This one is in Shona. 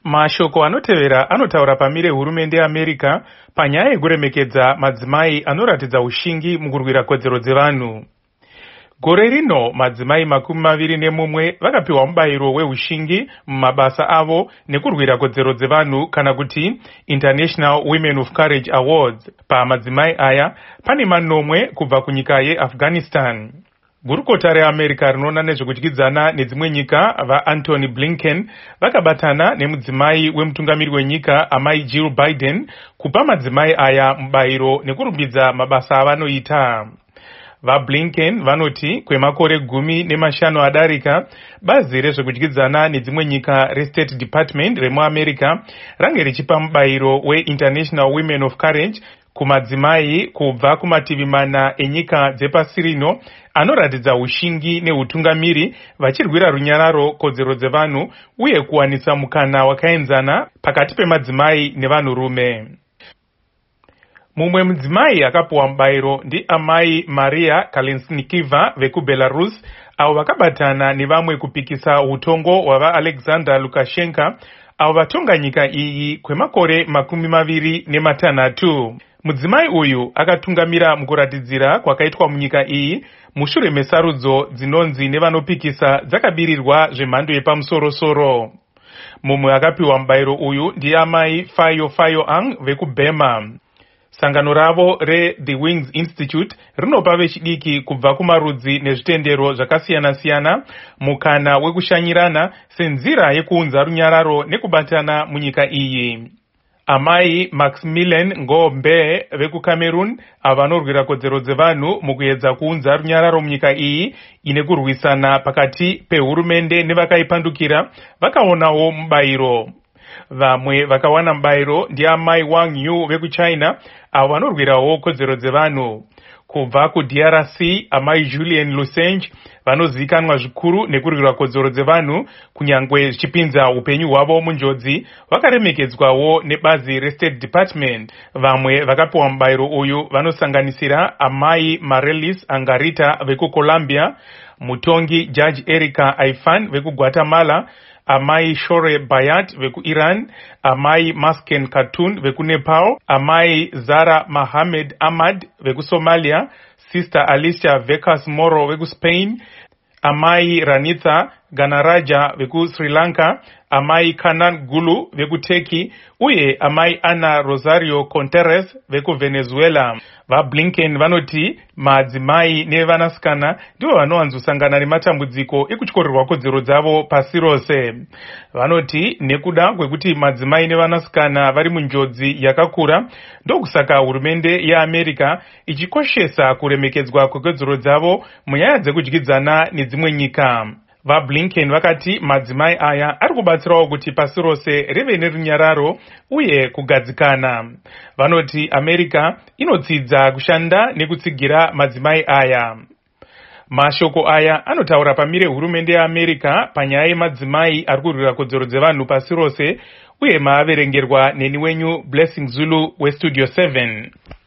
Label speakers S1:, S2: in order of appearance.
S1: Mashoko anotevera anotaura pamire hurumende yeAmerica panyaya yekuremekedza madzimai anoratidza ushingi mukurwira kodzero dzevanhu. Gore rino madzimai 21 vakapiwa mubayiro weushingi mumabasa avo nekurwira kodzero dzevanhu kana kuti International Women of Courage Awards. Pamadzimai aya pane 9 kubva kunyika yeAfghanistan. Gurukota reAmerica rinoona nezvekudyidzana nedzimwe nyika vaAntony Blinken vakabatana nemudzimai wemutungamiri wenyika amai Jill Biden kupa madzimai aya mubayiro nekurumbidza mabasa avanoita. VaBlinken vanoti kwemakore 15 adarika, bazi rezvekudyidzana nedzimwe nyika reState Department remuAmerica range richipa mubayiro weInternational Women of Courage kumadzimai kubva kumativi 4 enyika dzepasi rino anoratidza ushingi neutungamiri vachirwira runyararo kodzero dzevanhu uye kuwanisa mukana wakaenzana pakati pemadzimai nevanhurume. Mumwe mudzimai akapiwa mubayiro ndiamai Maria Kalesnikova vekuBelarus, avo vakabatana nevamwe kupikisa utongo hwavaAlexander Lukashenko, avo vatonga nyika iyi kwemakore 26. Mudzimai uyu akatungamira mukuratidzira kwakaitwa munyika iyi mushure mesarudzo dzinonzi nevanopikisa dzakabirirwa zvemhando yepamusoro-soro. Mumwe akapiwa mubayiro uyu ndiamai Fayo Ang vekuBurma. Sangano ravo reThe Wings Institute rinopa vechidiki kubva kumarudzi nezvitendero zvakasiyana-siyana mukana wekushanyirana senzira yekuunza runyararo nekubatana munyika iyi. Amai Maximilian Ngombe vekuCameroon, avo vanorwira kodzero dzevanhu mukuedza kuunza runyararo munyika iyi ine kurwisana pakati pehurumende nevakaipandukira, vakaonawo mubayiro. Vamwe vakawana mubayiro ndiamai Wang Yu vekuChina, avo vanorwirawo kodzero dzevanhu. Kubva kuDRC, amai Julian Lusenge vanozivikanwa zvikuru nekurwira kodzero dzevanhu kunyangwe zvichipinza upenyu hwavo munjodzi, vakaremekedzwawo nebazi reState Department. Vamwe vakapiwa mubayiro uyu vanosanganisira amai Marelis Angarita vekuColombia, mutongi Judge Erika Aifan vekuGuatemala, amai Shore Bayat vekuIran, amai Masken Khatun vekuNepal, amai Zara Mohammed Ahmad vekuSomalia, sister Alicia Vekas Moro vekuSpain, amai Ranitha Ganaraja vekuSri Lanka, amai Kanan Gulu vekuTurkey uye amai Ana Rosario Contreras vekuVenezuela. VaBlinken vanoti madzimai nevanasikana ndivo vanowanzosangana nematambudziko ekutyorerwa kodzero dzavo pasi rose. Vanoti nekuda kwekuti madzimai nevanasikana vari munjodzi yakakura, ndokusaka hurumende yeAmerica ichikoshesa kuremekedzwa kwekodzero dzavo munyaya dzekudyidzana nedzimwe nyika. VaBlinken vakati madzimai aya ari kubatsirawo kuti pasi rose rive nerunyararo uye kugadzikana. Vanoti America inotsidza kushanda nekutsigira madzimai aya. Mashoko aya anotaura pamire hurumende yeAmerica panyaya yemadzimai ari kurwira kodzero dzevanhu pasi rose uye maaverengerwa neni wenyu Blessing Zulu weStudio 7.